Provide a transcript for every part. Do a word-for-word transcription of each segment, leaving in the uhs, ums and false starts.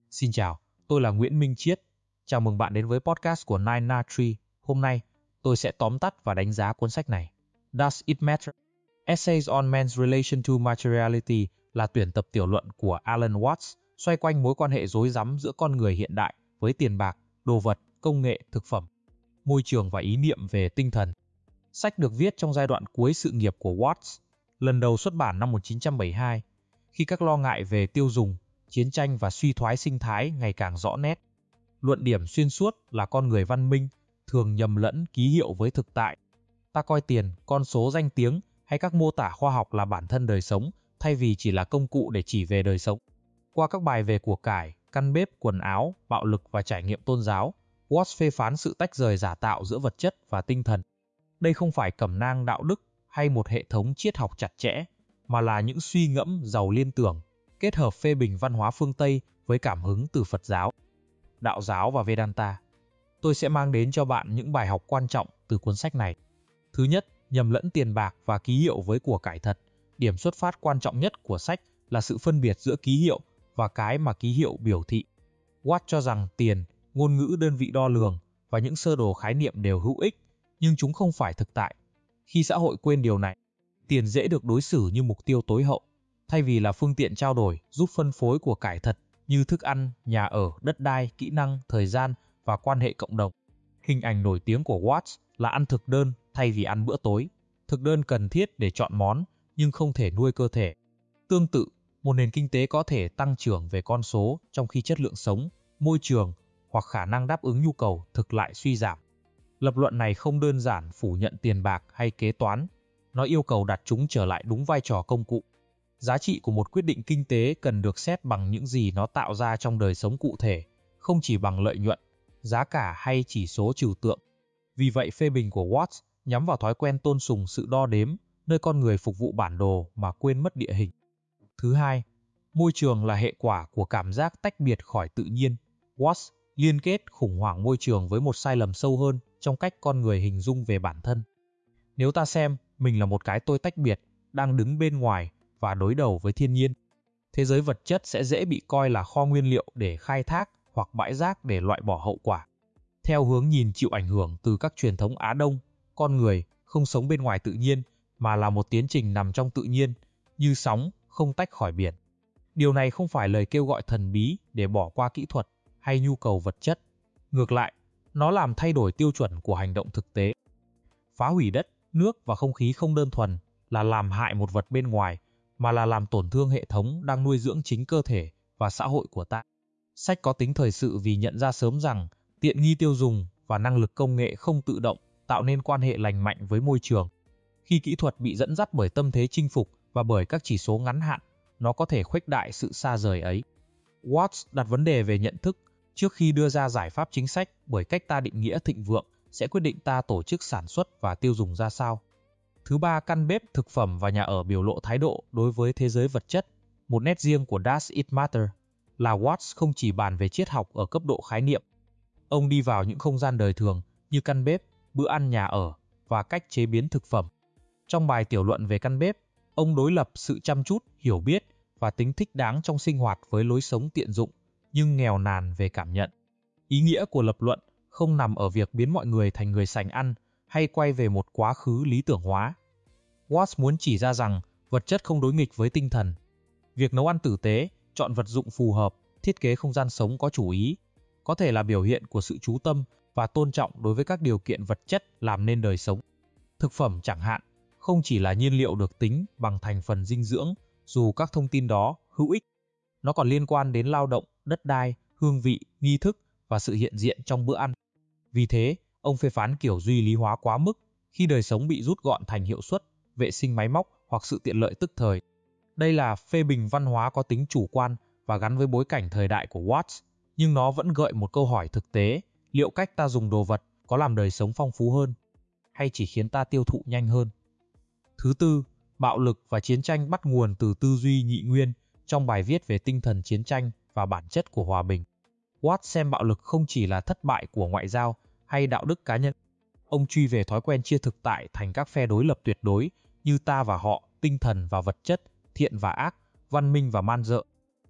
Xin chào, tôi là Nguyễn Minh Chiết. Chào mừng bạn đến với podcast của Nine Na Tree. Hôm nay, tôi sẽ tóm tắt và đánh giá cuốn sách này. Does It Matter? Essays on Man's Relation to Materiality là tuyển tập tiểu luận của Alan Watts xoay quanh mối quan hệ rối rắm giữa con người hiện đại với tiền bạc, đồ vật, công nghệ, thực phẩm, môi trường và ý niệm về tinh thần. Sách được viết trong giai đoạn cuối sự nghiệp của Watts, lần đầu xuất bản năm một nghìn chín trăm bảy mươi hai, khi các lo ngại về tiêu dùng, chiến tranh và suy thoái sinh thái ngày càng rõ nét. Luận điểm xuyên suốt là con người văn minh thường nhầm lẫn ký hiệu với thực tại. Ta coi tiền, con số, danh tiếng hay các mô tả khoa học là bản thân đời sống thay vì chỉ là công cụ để chỉ về đời sống. Qua các bài về của cải, căn bếp, quần áo, bạo lực và trải nghiệm tôn giáo, Watts phê phán sự tách rời giả tạo giữa vật chất và tinh thần. Đây không phải cẩm nang đạo đức hay một hệ thống triết học chặt chẽ, mà là những suy ngẫm giàu liên tưởng, kết hợp phê bình văn hóa phương Tây với cảm hứng từ Phật giáo, Đạo giáo và Vedanta. Tôi sẽ mang đến cho bạn những bài học quan trọng từ cuốn sách này. Thứ nhất, nhầm lẫn tiền bạc và ký hiệu với của cải thật. Điểm xuất phát quan trọng nhất của sách là sự phân biệt giữa ký hiệu và cái mà ký hiệu biểu thị. Watt cho rằng tiền, ngôn ngữ đơn vị đo lường và những sơ đồ khái niệm đều hữu ích, nhưng chúng không phải thực tại. Khi xã hội quên điều này, tiền dễ được đối xử như mục tiêu tối hậu, thay vì là phương tiện trao đổi giúp phân phối của cải thật như thức ăn, nhà ở, đất đai, kỹ năng, thời gian và quan hệ cộng đồng. Hình ảnh nổi tiếng của Watts là ăn thực đơn thay vì ăn bữa tối. Thực đơn cần thiết để chọn món nhưng không thể nuôi cơ thể. Tương tự, một nền kinh tế có thể tăng trưởng về con số trong khi chất lượng sống, môi trường hoặc khả năng đáp ứng nhu cầu thực lại suy giảm. Lập luận này không đơn giản phủ nhận tiền bạc hay kế toán, nó yêu cầu đặt chúng trở lại đúng vai trò công cụ. Giá trị của một quyết định kinh tế cần được xét bằng những gì nó tạo ra trong đời sống cụ thể, không chỉ bằng lợi nhuận, giá cả hay chỉ số trừu tượng. Vì vậy, phê bình của Watts nhắm vào thói quen tôn sùng sự đo đếm, nơi con người phục vụ bản đồ mà quên mất địa hình. Thứ hai, môi trường là hệ quả của cảm giác tách biệt khỏi tự nhiên. Watts liên kết khủng hoảng môi trường với một sai lầm sâu hơn trong cách con người hình dung về bản thân. Nếu ta xem mình là một cái tôi tách biệt, đang đứng bên ngoài và đối đầu với thiên nhiên, thế giới vật chất sẽ dễ bị coi là kho nguyên liệu để khai thác hoặc bãi rác để loại bỏ hậu quả. Theo hướng nhìn chịu ảnh hưởng từ các truyền thống Á Đông, con người không sống bên ngoài tự nhiên mà là một tiến trình nằm trong tự nhiên, như sóng không tách khỏi biển. Điều này không phải lời kêu gọi thần bí để bỏ qua kỹ thuật hay nhu cầu vật chất. Ngược lại, nó làm thay đổi tiêu chuẩn của hành động thực tế. Phá hủy đất, nước và không khí không đơn thuần là làm hại một vật bên ngoài, mà là làm tổn thương hệ thống đang nuôi dưỡng chính cơ thể và xã hội của ta. Sách có tính thời sự vì nhận ra sớm rằng tiện nghi tiêu dùng và năng lực công nghệ không tự động tạo nên quan hệ lành mạnh với môi trường. Khi kỹ thuật bị dẫn dắt bởi tâm thế chinh phục và bởi các chỉ số ngắn hạn, nó có thể khuếch đại sự xa rời ấy. Watts đặt vấn đề về nhận thức trước khi đưa ra giải pháp chính sách, bởi cách ta định nghĩa thịnh vượng sẽ quyết định ta tổ chức sản xuất và tiêu dùng ra sao. Thứ ba, căn bếp, thực phẩm và nhà ở biểu lộ thái độ đối với thế giới vật chất. Một nét riêng của Does It Matter là Watts không chỉ bàn về triết học ở cấp độ khái niệm. Ông đi vào những không gian đời thường như căn bếp, bữa ăn nhà ở và cách chế biến thực phẩm. Trong bài tiểu luận về căn bếp, ông đối lập sự chăm chút, hiểu biết và tính thích đáng trong sinh hoạt với lối sống tiện dụng nhưng nghèo nàn về cảm nhận. Ý nghĩa của lập luận không nằm ở việc biến mọi người thành người sành ăn hay quay về một quá khứ lý tưởng hóa. Watts muốn chỉ ra rằng vật chất không đối nghịch với tinh thần. Việc nấu ăn tử tế, chọn vật dụng phù hợp, thiết kế không gian sống có chủ ý, có thể là biểu hiện của sự chú tâm và tôn trọng đối với các điều kiện vật chất làm nên đời sống. Thực phẩm chẳng hạn, không chỉ là nhiên liệu được tính bằng thành phần dinh dưỡng, dù các thông tin đó hữu ích. Nó còn liên quan đến lao động, đất đai, hương vị, nghi thức và sự hiện diện trong bữa ăn. Vì thế, ông phê phán kiểu duy lý hóa quá mức khi đời sống bị rút gọn thành hiệu suất, vệ sinh máy móc hoặc sự tiện lợi tức thời. Đây là phê bình văn hóa có tính chủ quan và gắn với bối cảnh thời đại của Watts, nhưng nó vẫn gợi một câu hỏi thực tế: liệu cách ta dùng đồ vật có làm đời sống phong phú hơn, hay chỉ khiến ta tiêu thụ nhanh hơn? Thứ tư, bạo lực và chiến tranh bắt nguồn từ tư duy nhị nguyên. Trong bài viết về tinh thần chiến tranh và bản chất của hòa bình, Watts xem bạo lực không chỉ là thất bại của ngoại giao hay đạo đức cá nhân. Ông truy về thói quen chia thực tại thành các phe đối lập tuyệt đối như ta và họ, tinh thần và vật chất, thiện và ác, văn minh và man dợ.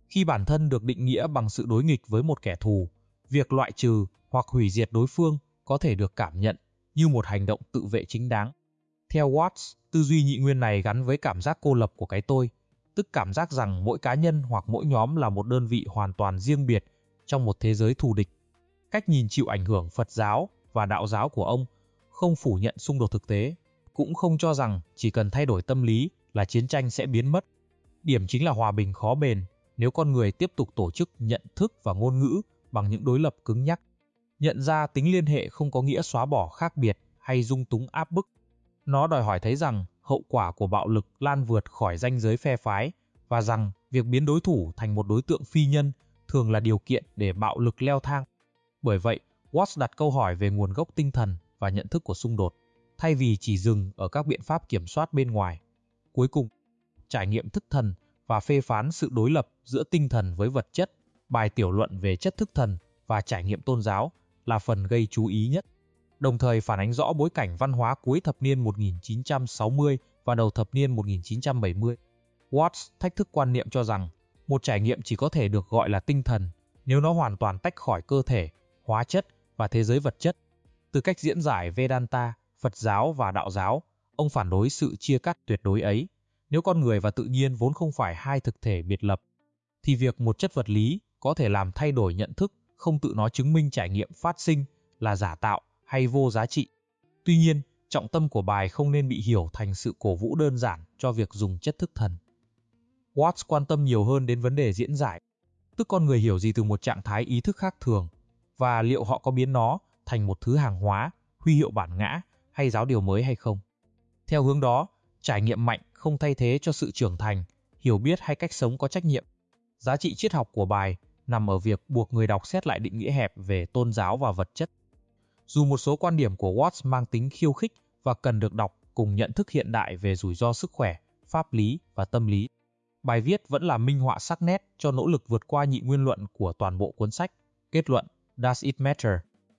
Khi bản thân được định nghĩa bằng sự đối nghịch với một kẻ thù, việc loại trừ hoặc hủy diệt đối phương có thể được cảm nhận như một hành động tự vệ chính đáng. Theo Watts, tư duy nhị nguyên này gắn với cảm giác cô lập của cái tôi, tức cảm giác rằng mỗi cá nhân hoặc mỗi nhóm là một đơn vị hoàn toàn riêng biệt trong một thế giới thù địch. Cách nhìn chịu ảnh hưởng Phật giáo và đạo giáo của ông không phủ nhận xung đột thực tế, cũng không cho rằng chỉ cần thay đổi tâm lý là chiến tranh sẽ biến mất. Điểm chính là hòa bình khó bền nếu con người tiếp tục tổ chức nhận thức và ngôn ngữ bằng những đối lập cứng nhắc. Nhận ra tính liên hệ không có nghĩa xóa bỏ khác biệt hay dung túng áp bức. Nó đòi hỏi thấy rằng hậu quả của bạo lực lan vượt khỏi ranh giới phe phái và rằng việc biến đối thủ thành một đối tượng phi nhân thường là điều kiện để bạo lực leo thang. Bởi vậy, Watts đặt câu hỏi về nguồn gốc tinh thần và nhận thức của xung đột, thay vì chỉ dừng ở các biện pháp kiểm soát bên ngoài. Cuối cùng, trải nghiệm thức thần và phê phán sự đối lập giữa tinh thần với vật chất, bài tiểu luận về chất thức thần và trải nghiệm tôn giáo là phần gây chú ý nhất, đồng thời phản ánh rõ bối cảnh văn hóa cuối thập niên một nghìn chín trăm sáu mươi và đầu thập niên một nghìn chín trăm bảy mươi. Watts thách thức quan niệm cho rằng một trải nghiệm chỉ có thể được gọi là tinh thần nếu nó hoàn toàn tách khỏi cơ thể, hóa chất và thế giới vật chất. Từ cách diễn giải Vedanta, Phật giáo và đạo giáo, ông phản đối sự chia cắt tuyệt đối ấy. Nếu con người và tự nhiên vốn không phải hai thực thể biệt lập, thì việc một chất vật lý có thể làm thay đổi nhận thức không tự nó chứng minh trải nghiệm phát sinh là giả tạo hay vô giá trị. Tuy nhiên, trọng tâm của bài không nên bị hiểu thành sự cổ vũ đơn giản cho việc dùng chất thức thần. Watts quan tâm nhiều hơn đến vấn đề diễn giải, tức con người hiểu gì từ một trạng thái ý thức khác thường, và liệu họ có biến nó thành một thứ hàng hóa, huy hiệu bản ngã hay giáo điều mới hay không. Theo hướng đó, trải nghiệm mạnh không thay thế cho sự trưởng thành, hiểu biết hay cách sống có trách nhiệm. Giá trị triết học của bài nằm ở việc buộc người đọc xét lại định nghĩa hẹp về tôn giáo và vật chất. Dù một số quan điểm của Watts mang tính khiêu khích và cần được đọc cùng nhận thức hiện đại về rủi ro sức khỏe, pháp lý và tâm lý, bài viết vẫn là minh họa sắc nét cho nỗ lực vượt qua nhị nguyên luận của toàn bộ cuốn sách. Kết luận: Does it matter?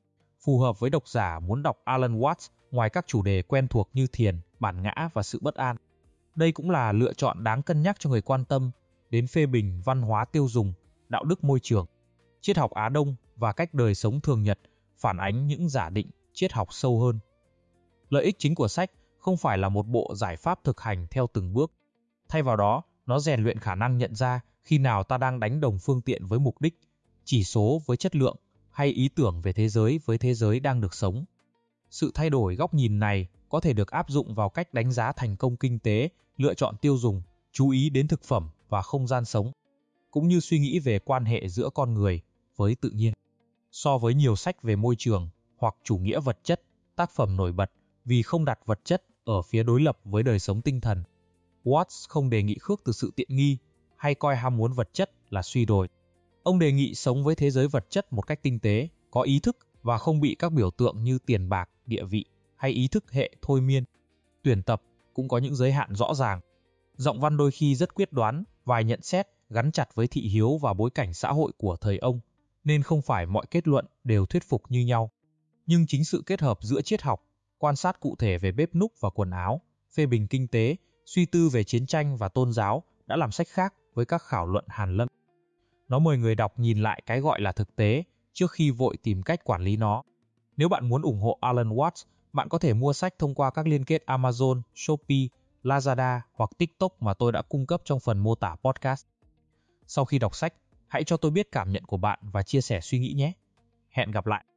Phù hợp với độc giả muốn đọc Alan Watts ngoài các chủ đề quen thuộc như thiền, bản ngã và sự bất an. Đây cũng là lựa chọn đáng cân nhắc cho người quan tâm đến phê bình văn hóa tiêu dùng, đạo đức môi trường, triết học Á Đông và cách đời sống thường nhật phản ánh những giả định triết học sâu hơn. Lợi ích chính của sách không phải là một bộ giải pháp thực hành theo từng bước. Thay vào đó, nó rèn luyện khả năng nhận ra khi nào ta đang đánh đồng phương tiện với mục đích, chỉ số với chất lượng hay ý tưởng về thế giới với thế giới đang được sống. Sự thay đổi góc nhìn này có thể được áp dụng vào cách đánh giá thành công kinh tế, lựa chọn tiêu dùng, chú ý đến thực phẩm và không gian sống, cũng như suy nghĩ về quan hệ giữa con người với tự nhiên. So với nhiều sách về môi trường hoặc chủ nghĩa vật chất, tác phẩm nổi bật vì không đặt vật chất ở phía đối lập với đời sống tinh thần. Watts không đề nghị khước từ sự tiện nghi hay coi ham muốn vật chất là suy đồi. Ông đề nghị sống với thế giới vật chất một cách tinh tế, có ý thức và không bị các biểu tượng như tiền bạc, địa vị hay ý thức hệ thôi miên. Tuyển tập cũng có những giới hạn rõ ràng. Giọng văn đôi khi rất quyết đoán, vài nhận xét gắn chặt với thị hiếu và bối cảnh xã hội của thời ông, nên không phải mọi kết luận đều thuyết phục như nhau. Nhưng chính sự kết hợp giữa triết học, quan sát cụ thể về bếp núc và quần áo, phê bình kinh tế, suy tư về chiến tranh và tôn giáo đã làm sách khác với các khảo luận hàn lâm. Nó mời người đọc nhìn lại cái gọi là thực tế trước khi vội tìm cách quản lý nó. Nếu bạn muốn ủng hộ Alan Watts, bạn có thể mua sách thông qua các liên kết Amazon, Shopee, Lazada hoặc TikTok mà tôi đã cung cấp trong phần mô tả podcast. Sau khi đọc sách, hãy cho tôi biết cảm nhận của bạn và chia sẻ suy nghĩ nhé. Hẹn gặp lại!